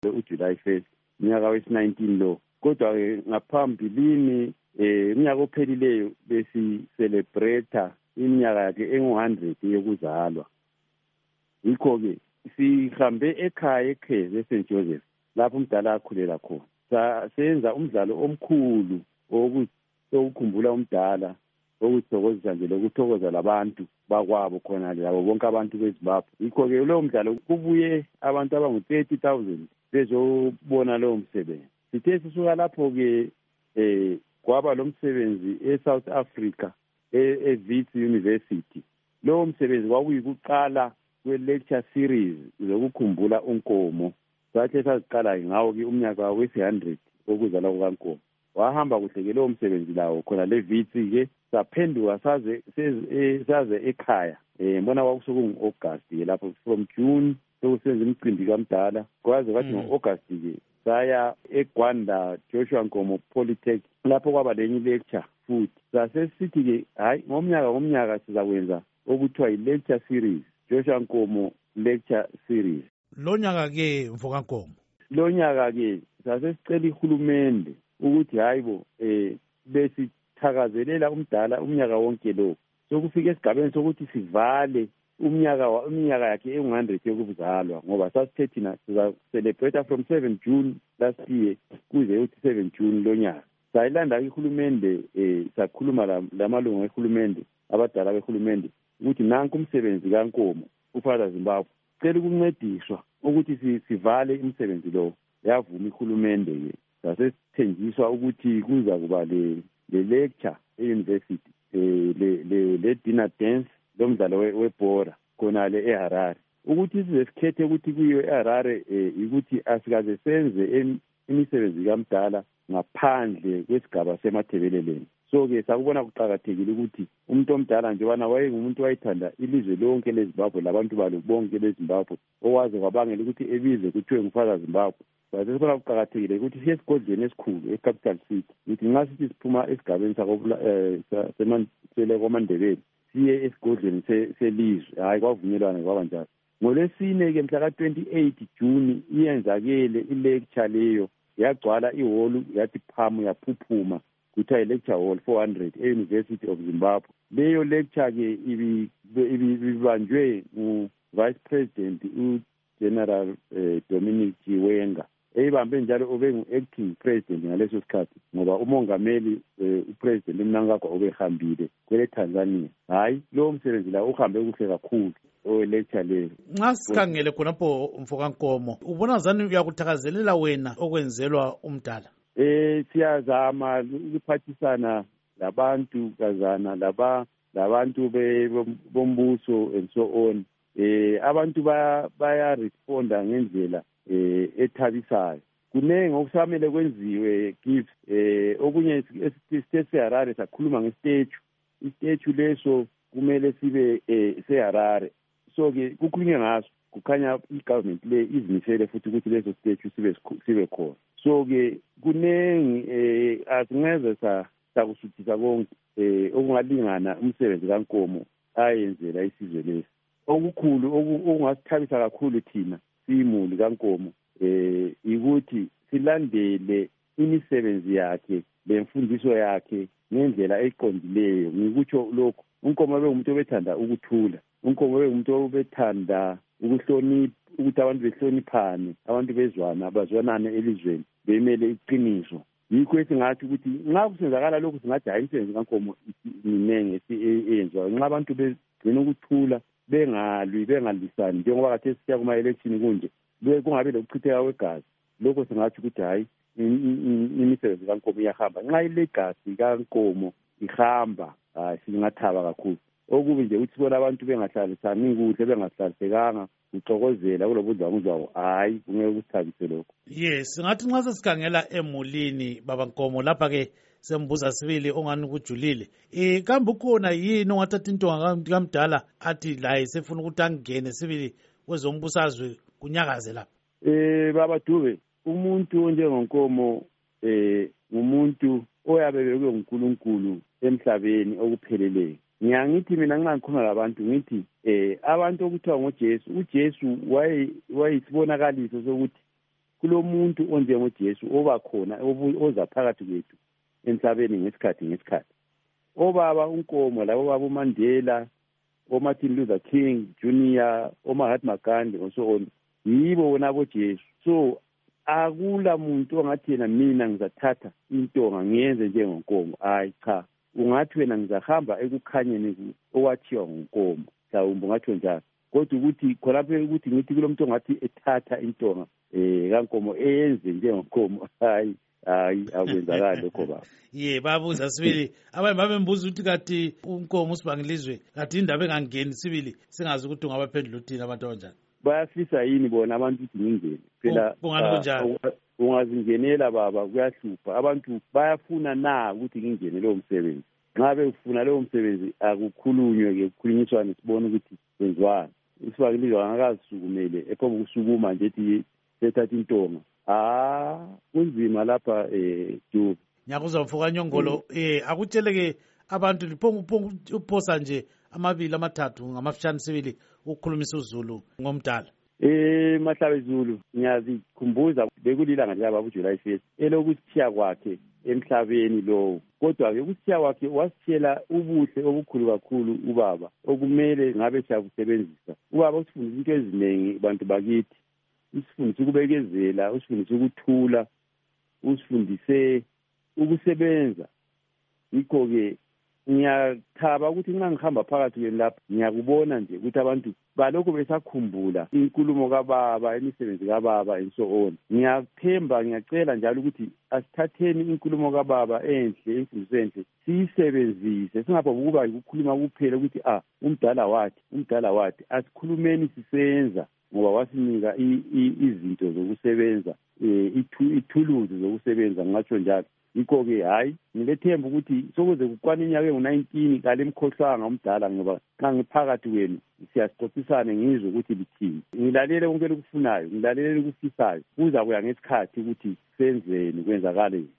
uJuly 1st unyaka wesi-19 lo. Kodwa ngaphambilini unyaka ophelileyo besi-celebrate iminyaka yakhe engu-100 yokuzalwa. Yikho-ke sihambe ekhaya eKheze eSt Joseph lapho umdala akhulela khona. Senza umdlalo omkhulu okukhumbula umdala, okuthokozisa nje lokuthokoza labantu bakwabo khona labo bonke abantu beZimbabwe. Yikho-ke lowo mdlalo kubuye abantu abangu-30,000 bezobona lowo msebenzi. Sithe sisuka lapho-ke kwaba lo msebenzi eSouth Africa eWits University. Lowo msebenzi kwakuyikuqala kwe-lecture series zokukhumbula uNkomo. Sathe saziqala ngawo-ke umnyaka wesi-100 wokuzalwa kukaNkomo. Wahamba kuhle-ke lowo msebenzi lawo khona leWits-ke saphenduka saze ekhaya. Mbona kwakusekungu-August-ke lapho from June sokusenza imicimbi kamdala kwaze kwathi ngo-August-ke saya eGwanda Joshua Nkomo Polytech lapho kwaba lenye lecture futhi. Sasesithi-ke hayi ngomnyaka sizakwenza okuthiwa yi-lecture series, Joshua Nkomo lecture series. Lo nyaka-ke mfokaNkomo, lo nyaka-ke sasesicela ihulumende ukuthi hayibo besithakazelela umdala umnyaka wonke lo. Sokufika esigabeni sokuthi sivale iminyaka yakhe engu-100 yokuzalwa, ngoba sasithe thina siza-celebrate from 7 June last year kuze uthi 7 June lo nyaka. Sayilanda ihulumende, sakhuluma lamalungu ehulumende, abadala behulumende, ukuthi nanku umsebenzi kaNkomo uFather Zimbabwe cela ukuncediswa ukuthi sivale umsebenzi lo. Yavuma ihulumende-ke, sasesithenjiswa ukuthi kuza kuba le-lecture e-university, le dinner dance, lo mdlalo webhora khona le eHarare. Ukuthi size sikhethe ukuthi kuyiwe eHarare ukuthi asikaze senze imisebenzi kamdala ngaphandle kwesigaba seMathebeleleni. So-ke sakubona kuqakathekile ukuthi umuntu omdala njengobana wayengumuntu wayethanda ilizwe lonke leZimbabwe labantu balo bonke leZimbabwe, owaze kwabangela ukuthi ebize kuthiwe nguFather Zimbabwe. Sasibona kuqakathekile ukuthi siye esigodlweni esikhulu eCapital City, ukuthi nxa sithi siphuma esigabeni kwamaNdebele siye esigodlweni selizwe, hayi kwavunyelwana kwaba njalo. NgoLwesine-ke mhla ka-28 June iyenzakele ilecture leyo, yagcwala ihholu yathi phamu yaphuphuma kuthiwa yi-lecture hall 400 e-University of Zimbabwe. Leyo lecture-ke ibibanjwe ngu-Vice President uGeneral Dominic Chiwenga, eyibambe njalo obe ngu-acting president ngaleso sikhathi ngoba umongameli upresident uMnangagwa obehambile kwele Tanzania. Hayi lowo msebenzi la uhambe kuhle kakhulu owe-lecture leyo. Nxa sikhangele khonapho mfokaNkomo, ubona zani uyakuthakazelela wena okwenzelwa umdala? Siyazama ukuphathisana labantu kazana labantu bombuso and so on. Abantu baya-responda ngendlela ethabisayo. Kunengi okusamele kwenziwe gifts. Okunye sithe seHarare sakhuluma ngestatue. Istatue leso kumele sibe seHarare. So-ke kukhulunywe ngaso, kukhanya i-government le izimisele futhi ukuthi leso statue sibe khona. So-ke kunengi asingeze sakusuthisa konke okungalingana umsebenzi kaNkomo ayenzela isizwe lesi. Okukhulu okungasithabisa kakhulu thina siyimuli kaNkomo ukuthi silandele imisebenzi yakhe lemfundiso yakhe ngendlela eqondileyo. Ngikutsho lokho, uNkomo bengumuntu obethanda ukuthula, uNkomo bengumuntu obethanda ukuhlonipha, ukuthi abantu behloniphane, abantu bazwanane elizweni, bemele iqiniso. Yikho esingathi ukuthi nxa kusenzakala lokhu singathi hayi imisebenzi kaNkomo minengi eyenziwayo. Nxa abantu begcina ukuthula, bengalwi bengalwisani njengoba khathesi siya kuma-election kunje, kungabi lokuchitheka kwegazi, lokho singathi ukuthi hayi imisebenzi kaNkomo iyahamba. Nxa ilegazi kaNkomo ihamba, singathaba kakhulu. Okubi nje ukuthi sibona abantu bengahlalisani kuhle, bengahlalisekanga, uxokozela kulobudlwangudlwangu, hayi kungeke kusithabise lokho. Yes, ngathi nxa sesikhangela emulini baba Nkomo lapha-ke sembuza sibili ongani kujulile. Kambe ukhona yini ongathatha intonga kamdala athi laye sefuna ukuthi angene sibili kwezombusazwe kunyakaze lapha? Baba Dube, umuntu onjengoNkomo ngumuntu oyabebekwe nguNkulunkulu emhlabeni okupheleleyo. Ngiyangithi mina nxa ngikhuluma labantu ngithi abantu okuthiwa ngoJesu, uJesu wayisibonakaliso sokuthi kulomuntu onjengoJesu oba khona oza phakathi kwethu emhlabeni ngesikhathi. Obaba uNkomo labo baba uMandela, oMartin Luther King Jr., oMahatma Gandhi so on, yibo bona boJesu. So akula muntu ongathi yena mina ngizathatha intonga ngiyenze njengoNkomo. Hayi cha, ungathi wena ngizahamba ekukhanyeni okwathiwa nguNkomo, mhlawumbe ungathi njalo. Kodwa ukuthi khonapho ukuthi ngithi kulomuntu ongathi ethatha intonga kaNkomo eyenze njengoNkomo, hayi akwenzakala lokho baba. Babuza sibili abanye babembuza ukuthi kathi uNkomo uSibangilizwe kathi indaba engangeni sibili singazi ukuthi ungabaphendula uthini abantu abanjani. Bayafisa yini bona abantu ukuthi ngingene? Phela kungani kunjalo? Ungazingenela baba, kuyahlupha. Abantu bayafuna na ukuthi ngingene leyo msebenzi. Nxa befuna leyo msebenzi akukhulunywe-ke, kukhulunyiswane sibone ukuthi kwenziwani. uSibangilizwe angakazisukumele ephoba ukusukuma nje ethi sethatha intonga. Kunzima lapha Dube. Nyakuzwa Mfoka Nyongolo, akutsheleke abantu liphonga uphosa nje amabili amathathu ngamafishane sibili ukukhulumisa uZulu ngomdala. Mahlabe Zulu ngiyazikhumbuza bekulilanga laba uJuly 1st elokusithiya kwakhe emhlabeni lowo. Kodwa-ke ukusithiya kwakhe wasitshela ubuhle obukhulu kakhulu ubaba okumele ngabe siyakusebenzisa. Ubaba usifundisa into eziningi bantu bakithi. Usifundise ukubekezela, usifundise ukuthula, usifundise ukusebenza. Yikho-ke ngiyathaba ukuthi nxa ngihamba phakathi kwenu lapha ngiyakubona nje ukuthi abantu balokhu besakhumbula inkulumo kababa, imisebenzi kababa and so on. Ngiyathemba, ngiyacela njalo ukuthi asithatheni inkulumo kababa enhle, imfundiso enhle, siyisebenzise. Singaphobi ukuba ukukhuluma kuphela ukuthi umdala wathi. Asikhulumeni sisenza, ngoba wasinika izinto zokusebenza, ithuluzi zokusebenza, ngatsho njalo. Yikho-ke hayi ngilethemba ukuthi sokuze kukwana iminyaka engu-19 kale mkhohlwanga umdala, ngoba nxa ngiphakathi kwenu siyasixoxisana ngizwe ukuthi lithini. Ngilalele konke elikufunayo, ngilalele elikufisayo. Kuza kuya ngesikhathi ukuthi senzeni, kwenzakaleni.